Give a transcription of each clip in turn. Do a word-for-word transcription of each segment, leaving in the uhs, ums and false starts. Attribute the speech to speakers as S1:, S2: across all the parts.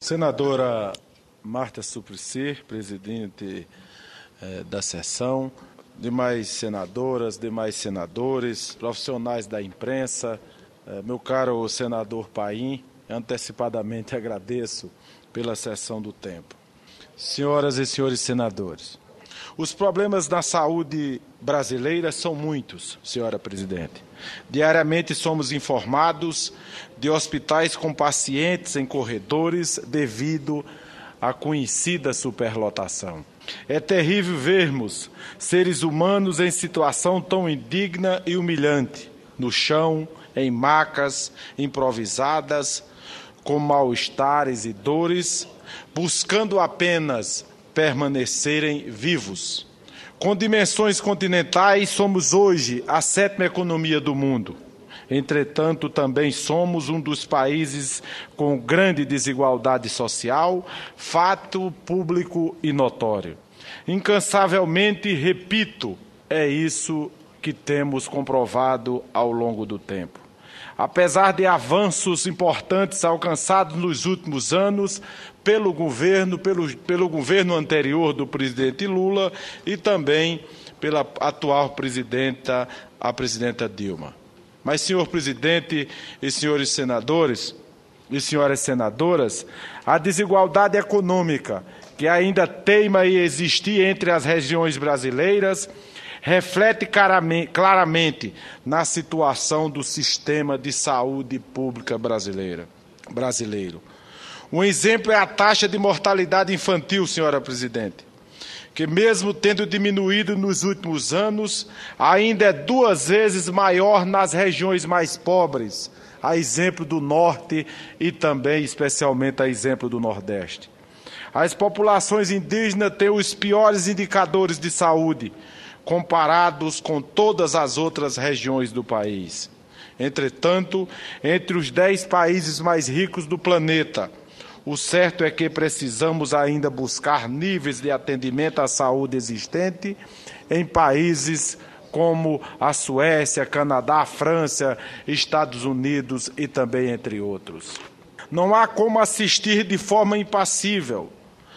S1: Senadora Marta Suplicy, presidente eh, da sessão, demais senadoras, demais senadores, profissionais da imprensa, eh, meu caro senador Paim, antecipadamente agradeço pela cessão do tempo. Senhoras e senhores senadores, os problemas da saúde brasileira são muitos, senhora presidente. Diariamente somos informados de hospitais com pacientes em corredores devido à conhecida superlotação. É terrível vermos seres humanos em situação tão indigna e humilhante, no chão, em macas improvisadas, com mal-estares e dores, buscando apenas permanecerem vivos. Com dimensões continentais, somos hoje a sétima economia do mundo. Entretanto, também somos um dos países com grande desigualdade social, fato público e notório. Incansavelmente, repito, é isso que temos comprovado ao longo do tempo. Apesar de avanços importantes alcançados nos últimos anos pelo governo, pelo, pelo governo anterior do presidente Lula e também pela atual presidenta, a presidenta Dilma. Mas, senhor presidente e senhores senadores e senhoras senadoras, a desigualdade econômica que ainda teima em existir entre as regiões brasileiras reflete claramente na situação do sistema de saúde pública brasileira, brasileiro. Um exemplo é a taxa de mortalidade infantil, senhora presidente, que mesmo tendo diminuído nos últimos anos, ainda é duas vezes maior nas regiões mais pobres, a exemplo do Norte e também, especialmente, a exemplo do Nordeste. As populações indígenas têm os piores indicadores de saúde, comparados com todas as outras regiões do país. Entretanto, entre os dez países mais ricos do planeta, o certo é que precisamos ainda buscar níveis de atendimento à saúde existente em países como a Suécia, Canadá, França, Estados Unidos e também entre outros. Não há como assistir de forma impassível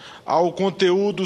S1: ao conteúdo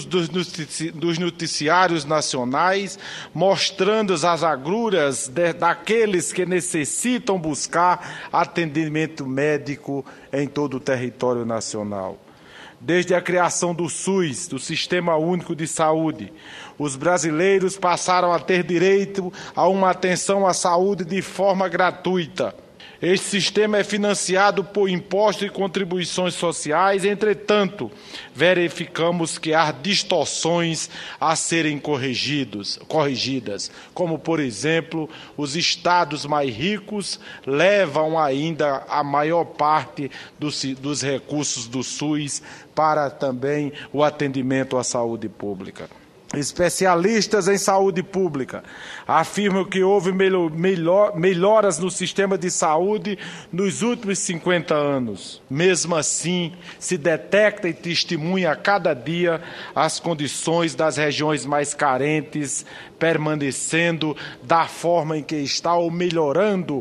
S1: dos noticiários nacionais, mostrando as agruras de, daqueles que necessitam buscar atendimento médico em todo o território nacional. Desde a criação do SUS, do Sistema Único de Saúde, os brasileiros passaram a ter direito a uma atenção à saúde de forma gratuita. Este sistema é financiado por impostos e contribuições sociais, entretanto, verificamos que há distorções a serem corrigidos, corrigidas, como, por exemplo, os estados mais ricos levam ainda a maior parte dos, dos recursos do SUS para também o atendimento à saúde pública. Especialistas em saúde pública afirmam que houve melhor, melhoras no sistema de saúde nos últimos cinquenta anos. Mesmo assim, se detecta e testemunha a cada dia as condições das regiões mais carentes, permanecendo da forma em que está ou melhorando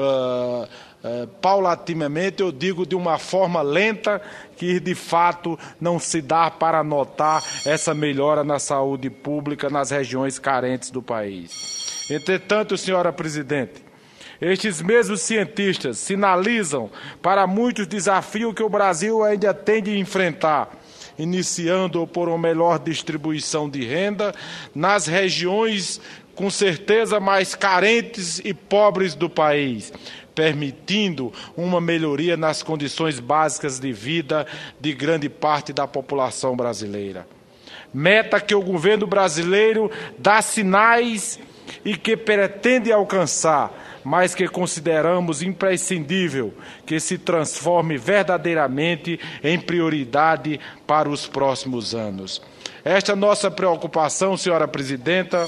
S1: uh, Uh, paulatinamente, eu digo de uma forma lenta, que de fato não se dá para notar essa melhora na saúde pública nas regiões carentes do país. Entretanto, senhora presidente, estes mesmos cientistas sinalizam para muitos desafios que o Brasil ainda tem de enfrentar, iniciando por uma melhor distribuição de renda nas regiões com certeza mais carentes e pobres do país, permitindo uma melhoria nas condições básicas de vida de grande parte da população brasileira. Meta que o governo brasileiro dá sinais e que pretende alcançar, mas que consideramos imprescindível que se transforme verdadeiramente em prioridade para os próximos anos. Esta nossa preocupação, senhora presidenta,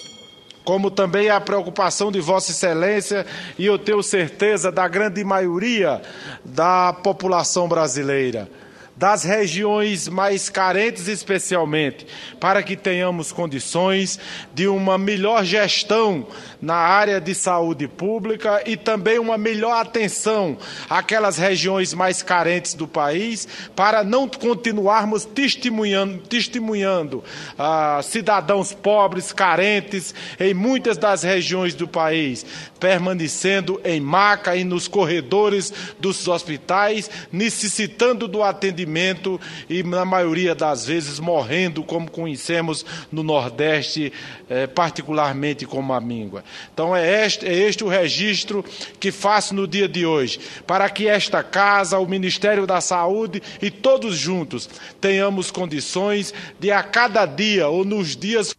S1: como também a preocupação de Vossa Excelência, e eu tenho certeza da grande maioria da população brasileira, das regiões mais carentes especialmente, para que tenhamos condições de uma melhor gestão na área de saúde pública e também uma melhor atenção àquelas regiões mais carentes do país, para não continuarmos testemunhando, testemunhando ah, cidadãos pobres, carentes, em muitas das regiões do país, permanecendo em maca e nos corredores dos hospitais, necessitando do atendimento e, na maioria das vezes, morrendo, como conhecemos no Nordeste, eh, particularmente com Mamíngua. Então, é este, é este o registro que faço no dia de hoje, para que esta Casa, o Ministério da Saúde e todos juntos tenhamos condições de, a cada dia ou nos dias,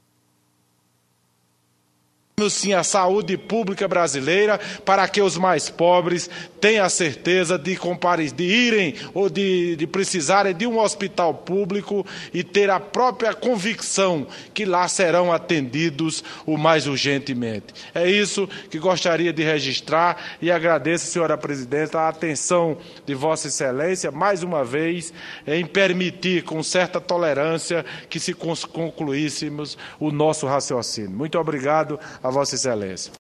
S1: sim, a saúde pública brasileira, para que os mais pobres tenham a certeza de, de irem ou de, de precisarem de um hospital público e ter a própria convicção que lá serão atendidos o mais urgentemente. É isso que gostaria de registrar e agradeço, senhora presidenta, a atenção de Vossa Excelência, mais uma vez, em permitir, com certa tolerância, que se concluíssemos o nosso raciocínio. Muito obrigado a Vossa Excelência.